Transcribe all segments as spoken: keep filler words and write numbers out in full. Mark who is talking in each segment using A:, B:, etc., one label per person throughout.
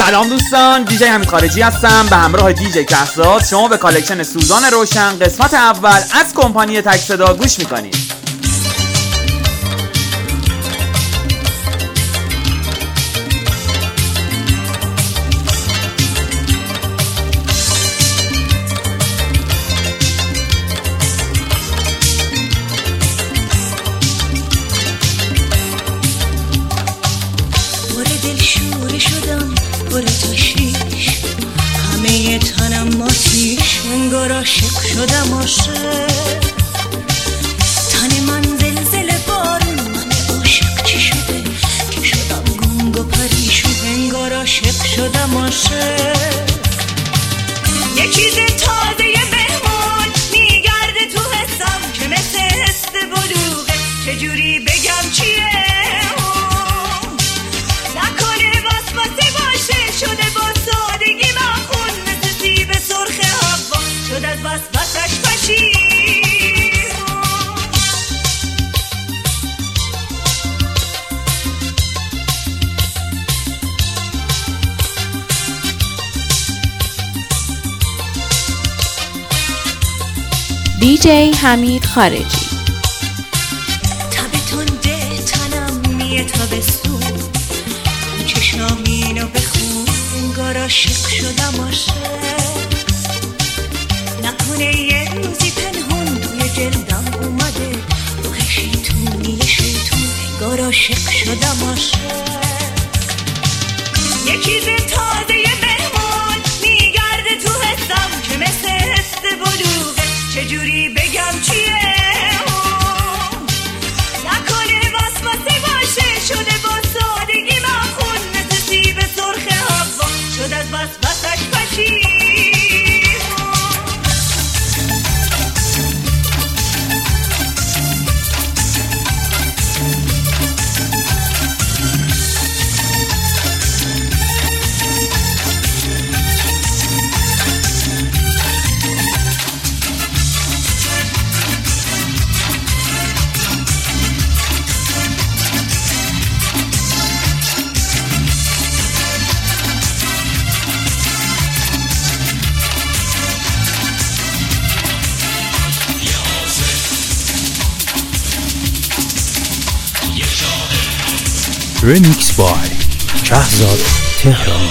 A: سلام دوستان، دیجی حمید خارجی هستم به همراه دیجی کهزاد. شما به کالکشن سوزان روشن قسمت اول از کمپانی تک صدا گوش میکنید.
B: همه تنم آتیش انگار عاشق شدم عاشق. تن من زلزله بارون، من عاشق چی شده که شدم گنگ و پریشون انگار عاشق شدم عاشق. یه چیز تازه مهمون میگرده تو حسم که مثل حس بلوغه، چجوری بگم چیه اون؟ نکنه وسوسه باشه شده با سادگی مخون، مثل سیب سرخ هوا شد از وسوسش پشیمون.
C: دیجی حمید خارجی.
B: تب تنده تنم میه تابستون، اون چشمام اینو بخون انگار عاشق شدم عاشق. نکنه یه روزی پنهون توی جلدم اومده روح شیطونی شیطون انگار عاشق شدم عاشق. یه چیز تازه مهمون میگرده تو حسم که مثل حس بلوغه، چجوری بگم چیه اون؟ نکنه وسوسه باشه شده با سادگی مخون، مثل سیب سرخ هوا شد از وسوسش پشیمون.
D: Remix by کهزاد تهرانی.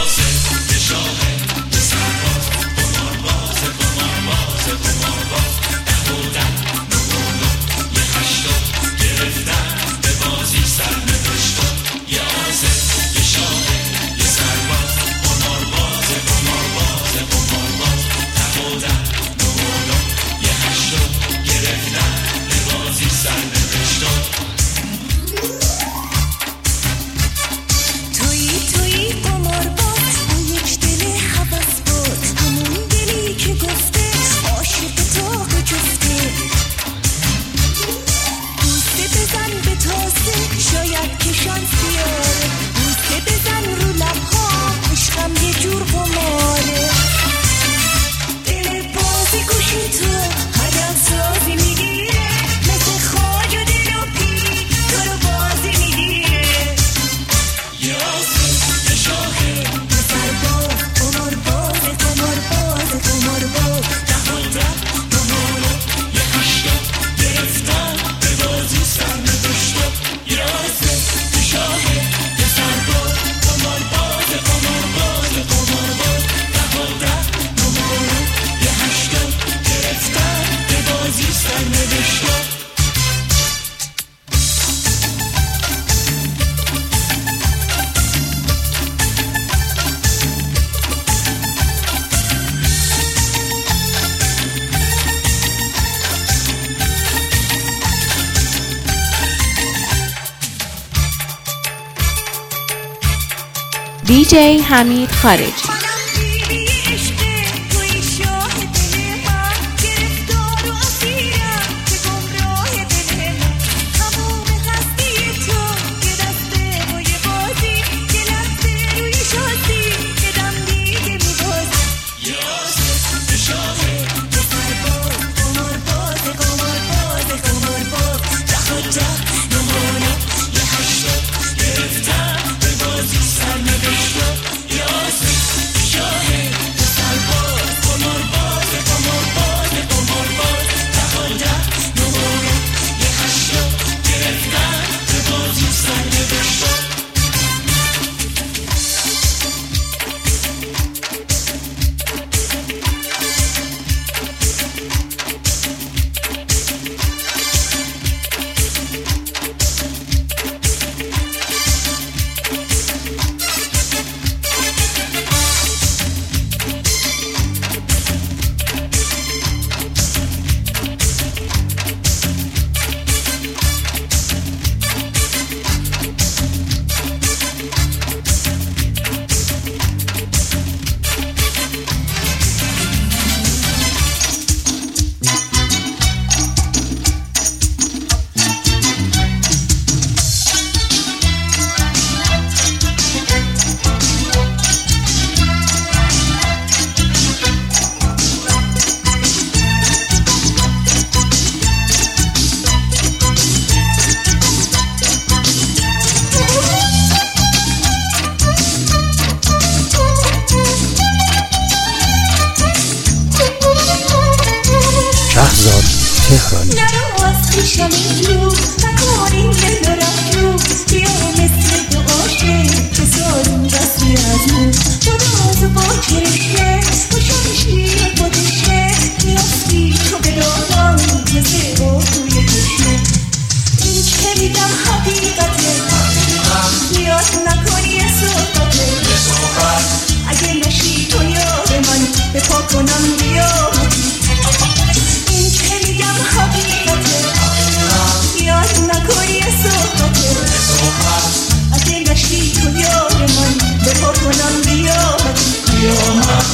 C: دیجی حمید خارجی.
B: Yes.
D: شهرزاد تهرانی.
B: نرو از پیشم اینجور نکن این دل رو بیا مثل دو عاشق که سالون رسمی از نور با ناز و با کرشه خوشم شیر خودشه نیاستی تو به دادم مثل او توی کشه این که میگم حقیقته نیاز نکنی یه صحبته اگه نشی تو یار من به پا کنم بیا این که میگم حقیقته نیاز نکنی یه صحبته اگه نشی تو یار من به پا کنم بیا بیا من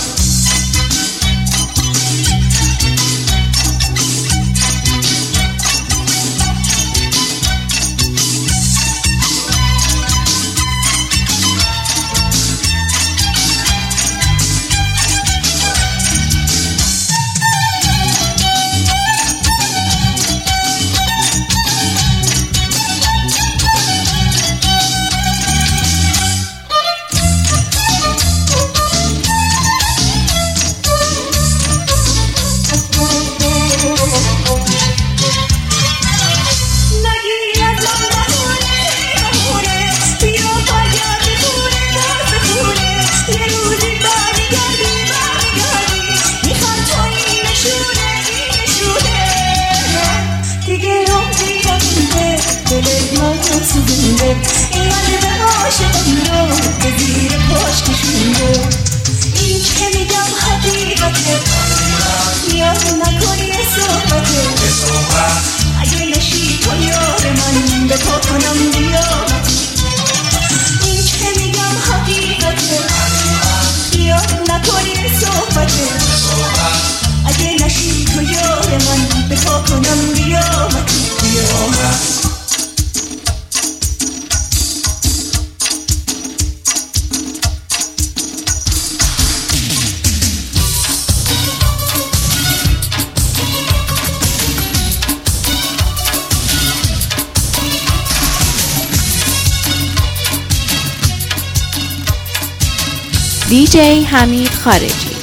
C: دیجی حمید خارجی.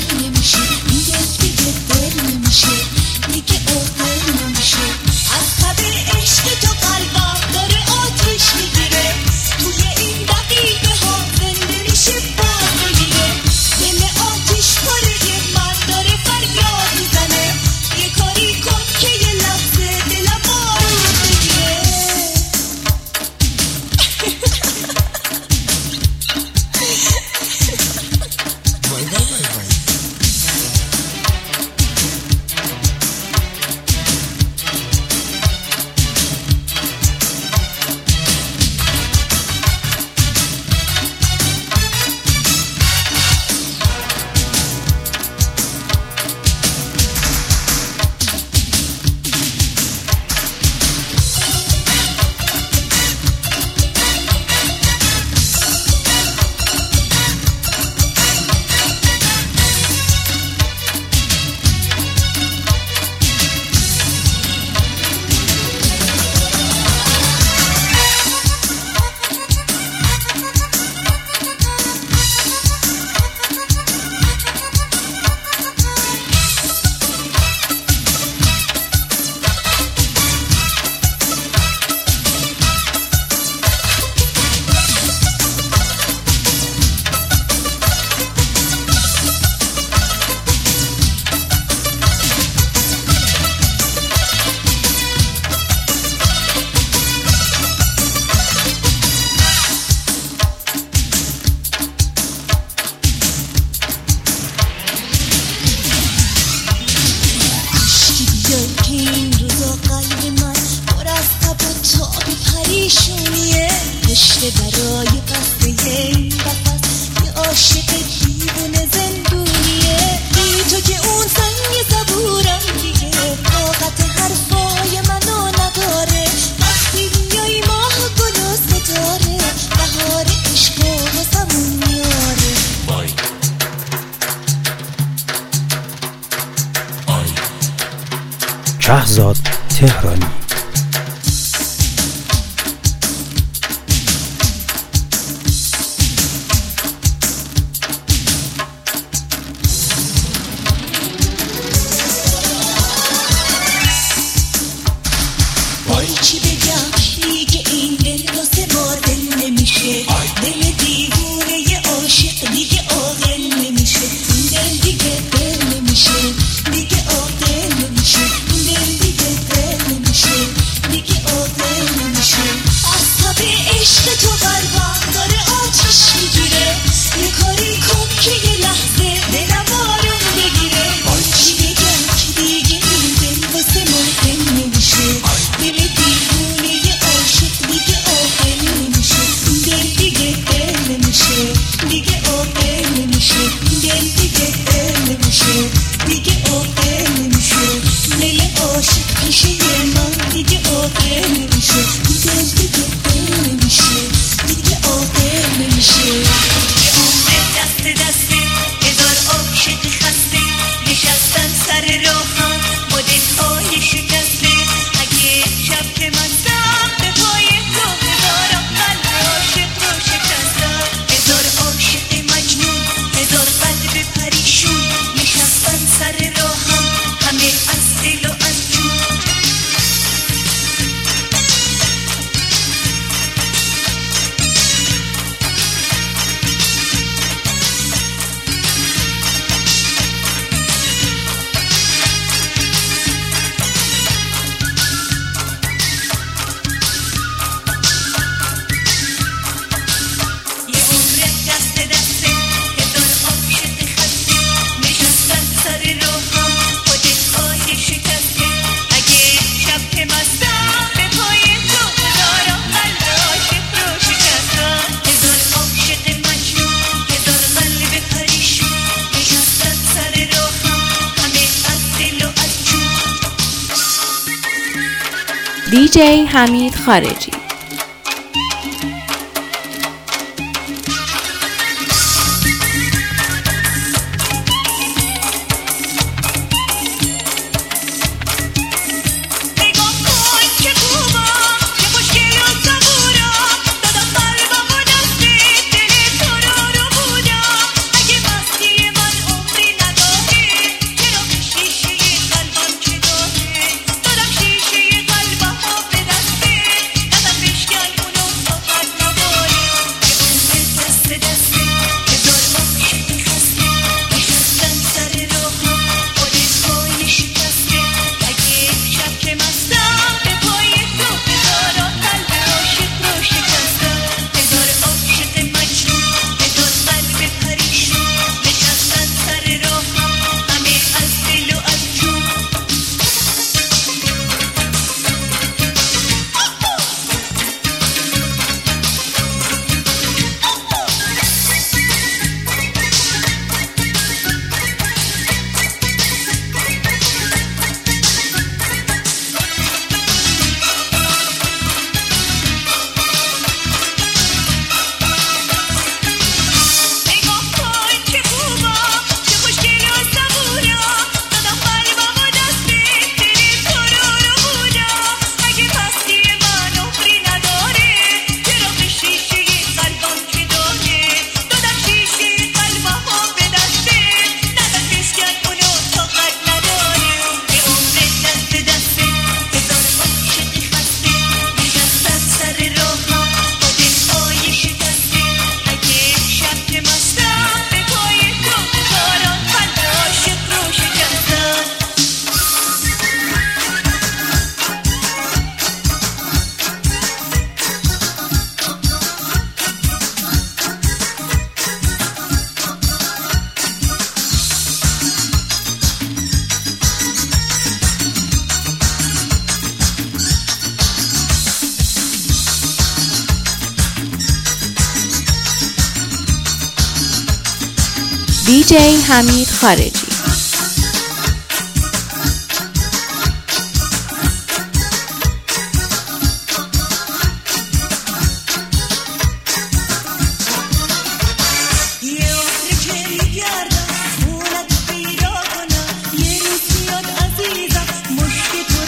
B: از
D: شهرزاد تهرانی.
B: چی بگم دیگه این دل واسه ما دل نمیشه، دل دیوونه ی عاشق دیگه عاقل نمیشه، این دل دیگه دل نمیشه، دیگه عاقل نمیشه، این دل دیگه دل نمیشه، دیگه عاقل نمیشه. از تب عشق تو قلبم داره آتیش میگیره، یه کاری کن که یه لحظه دلم آروم بگیره. چی بگم دیگه این دل واسه ما دل نمیشه، دل دیوونه ی عاشق دیگه عاقل نمیشه، دل دیگه دل نمیشه، دیگه عاقل نمیشه، دل دیگه دل نمیشه، دیگه عاقل نمیشه، دل عاشق پیشه من دیگه عاقل نمیشه، دل دیگه دل نمیشه، دیگه عاقل نمیشه. یه عمر دست دسته هزار عاشق خسته نشستن سر راهم با دلهای شکسته، اگه شب که من سم به پای تو هزارم قلب عاشق رو شکستم، هزار عاشق مجنون هزار قلب پریشون نشستن سر راهم همه از دل و از جون. یه عمر دست دسته هزار عاشق خسته نشستن سر راهم با دلهای شکسته، اگه شب که مستم به پای تو هزارم قلب عاشق رو شکستم، هزار عاشق مجنون هزار قلب پریشون نشستن سر راهم همه از دل و از جون.
C: دیجی حمید خارجی.
B: نگاه کن که خوبم که خوشگل و صبورم، دادم قلبم و دست دل تو رو رو بودم، اگه مستی من عمری نداره چرا به شیشه قلبم که داره، دادم شیشه قلبم ها به دسته نزن بشکن اونو تا قد نداره. یه عمر دست دسته هزار عاشق خسته نشستن سر راهم با دلهای شکسته، اگه شب که مستم به پای تو هزاران قلب عاشق رو شکستم، هزار عاشق مجنون هزار قلب پریشون نشستن سر راهم همه از دل و از جون. نگاه کن که خوبم که خوشگل و صبورم، دادم قلبم و دست دل تو رو رو بودم، اگه مستی من عمری نداره چرا به شیشه قلبم که داره، دادم شیشه قلبم ها به دسته نزن بشکن اونو تا قد نداره. یه عمر دست دسته هزار عاشق خسته نشستن سر راهم با دلهای شکسته، اگه شب که مستم به پای تو هزاران قلب عاشق رو شکستم.
C: دیجی حمید خارجی.
B: یه عمر که میگردم اونت پیدا کنم، یه روز میاد عزیزم مشک تو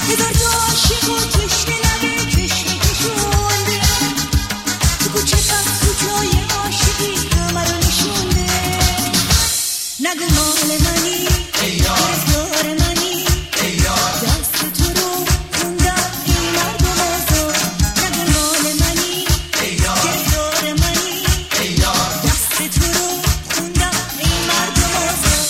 B: هزار تا عاشق و تشنه لبه چشمه کشونده تو کوچه پس کجای عاشقی همه رو نشونده نگو مال منی گرفتار منی دست تو رو خوندم این مردم آزاد نگو مال منی گرفتار منی دست تو رو خوندم این مردم آزاد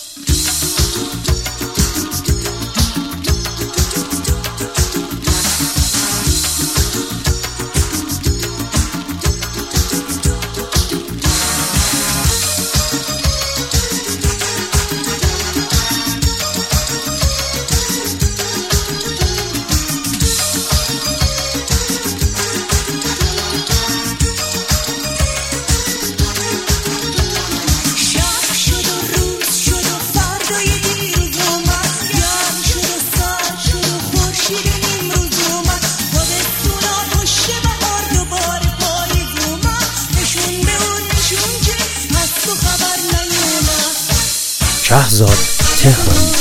D: شهرزاد تهرانی.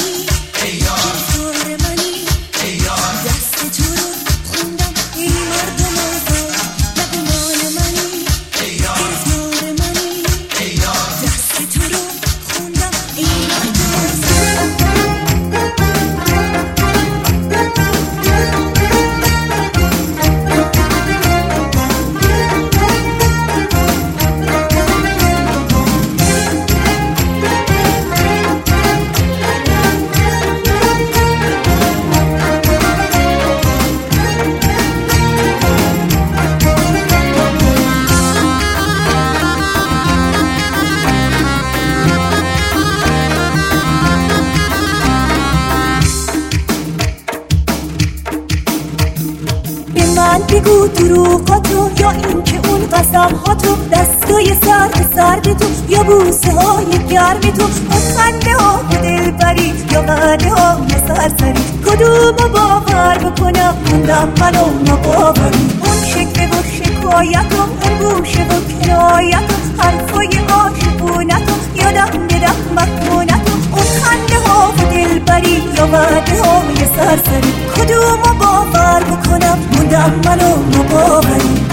B: بگو دروغاتو یا این که اون قسمهاتو دستای سرد سرد تو یا بوسه های گرم تو اون خنده ها و دلبری یا وعده های سرسری کدومو باور بکنم موندم منو نباوری اون شکل و شکایتو اون گوشه و کنایتو حرفای عاشقونتو یادم بدم مکنونتو اون خنده ها و دلبری یا وعده های سرسری کدومو باور بکنم موندم منو نباوری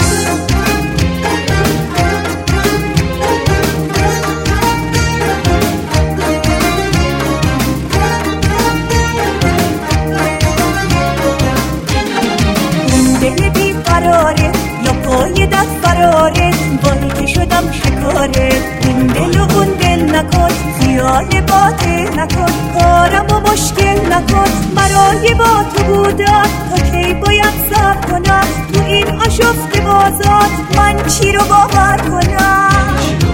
B: اون دل بی قراره یا پای دست قراره بایی که شدم شکاره این دل و اون دل نکن خیال باطل نکن کارمو مشکل نکن برای با تو بودن تا کی باید صبر کنم تو این آشفت بازار من چی رو باور کنم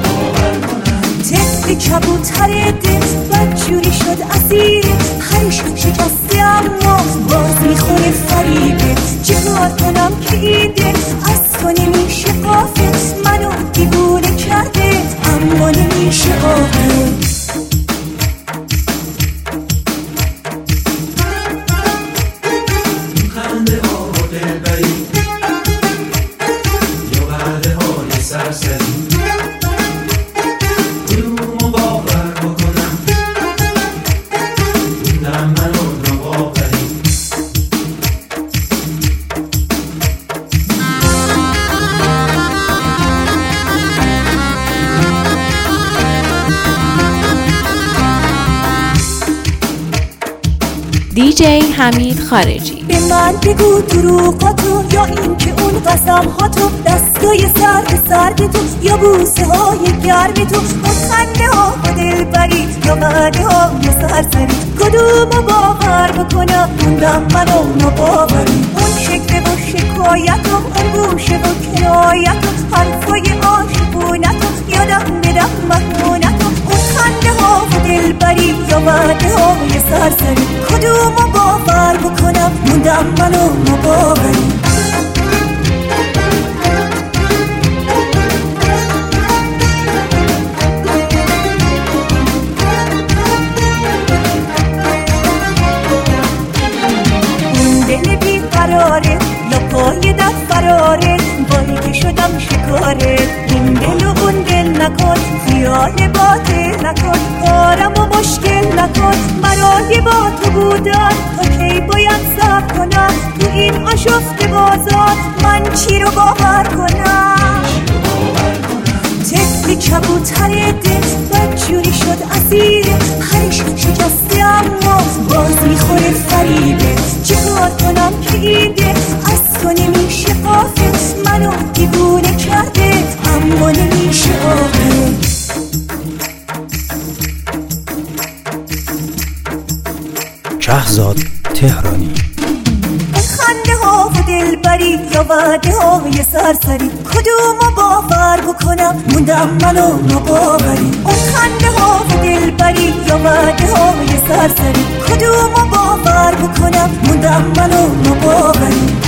B: طفل کبوتر دل بدجوری شد اسیر هرشون شکسته اما باز میخونه فریبه چه کار کنم که این دل از تو نمیشه غافل منو دیوونه کرده اما نمیشه عاقل
C: دیجی حمید خارجی.
B: به من بگو دروغاتو یا این که اون قسمهاتو دستای سرد سرد تو یا بوسه های گرم تو اون خنده ها و دلبری یا وعده های سرسری کدومو باور بکنم موندم منو نباوری اون شکل و شکایتو اون گوشه و کنایتو حرفای عاشقونتو یادم بدم مکنونتو اون خنده ها و دلبری یا وعده های سرسری کدومو باور بکنم موندم منو نباوری اون دل بی قراره یا پای دست قراره بایی که شدم شکاره این دل و اون دل نکن خیال باطل نکن کارمو مشکل نکن برای با تو بودن تا کی باید این آشفت بازار من چی رو باور کنم؟ طفل کبوتر دل بدجوری شد اسیر پرش شکسته اما باز میخوره فریبه. چیکار کنم که ایده از تو نمیشه غافل، منو دیوونه کرده اما نمیشه عاقل.
D: شهرزاد تهرانی.
B: خنده ها و دلبری یا وعده های سرسری کدومو باور بکنم موندم منو ناباوری. اون خنده ها و دلبری یا وعده های سرسری کدومو باور بکنم موندم منو ناباوری.